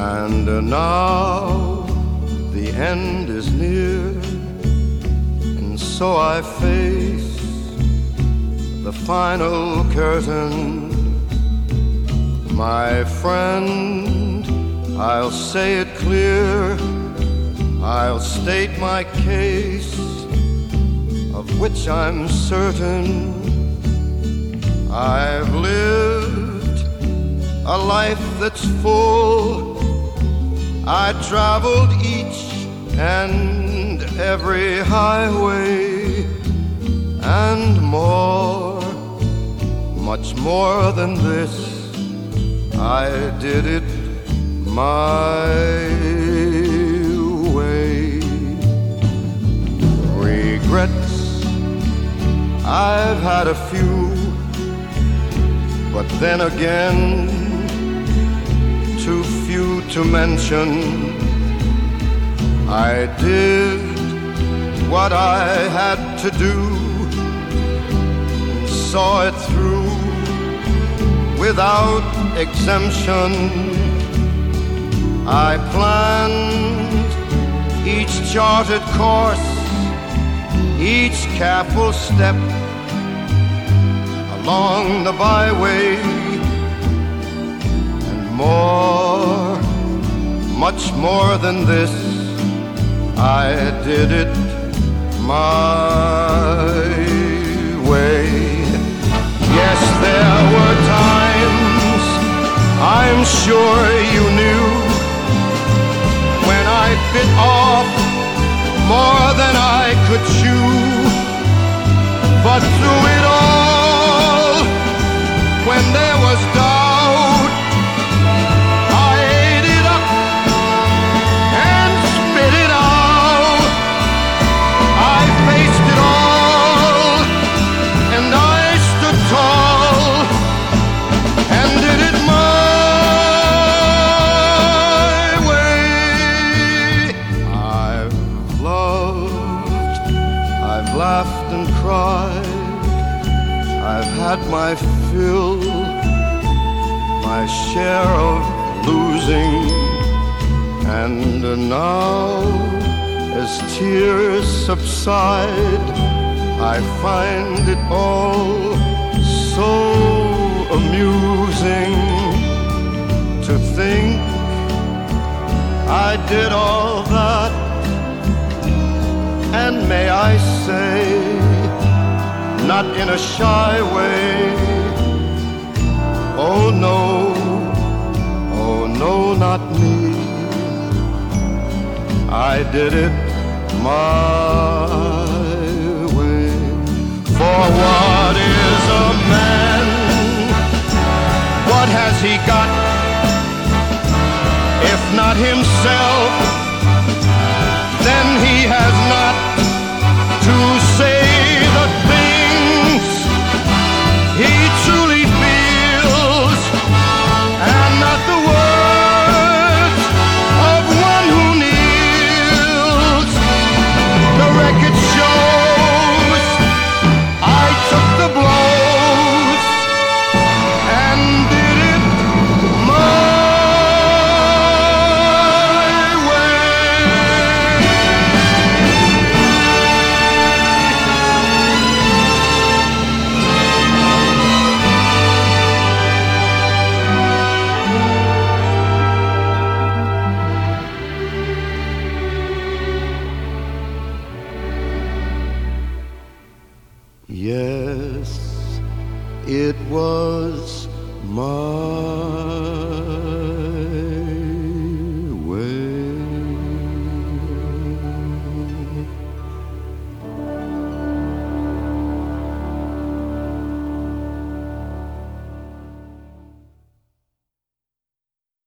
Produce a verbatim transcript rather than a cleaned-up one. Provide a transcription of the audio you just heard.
And now the end is near, and so I face the final curtain. My friend, I'll say it clear, I'll state my case, of which I'm certain. I've lived a life that's full. I traveled each and every highway, and more, much more than this, I did it my way. Regrets, I've had a few, but then again, too few to mention. I did what I had to do, and saw it through without exemption. I planned each charted course, each careful step along the byway, and more, much more than this, I did it my way. Yes, there were times, I'm sure you knew, when I bit off more than I could chew. But through it all, when there was doubt, I ate it up and spit it out. I faced it all, and I stood tall, and did it my way. I've loved, I've laughed and cried, I've had my fill, my share of losing, and now, as tears subside, I find it all so amusing to think I did all that, and may I say, not in a shy way, oh no, oh no, not me. I did it my way. For what is a man? What has he got, if not himself? Then he has not to say the things he truly feels, and not the words of one who kneels. The record shows I took the blows and did it my Yes, it was my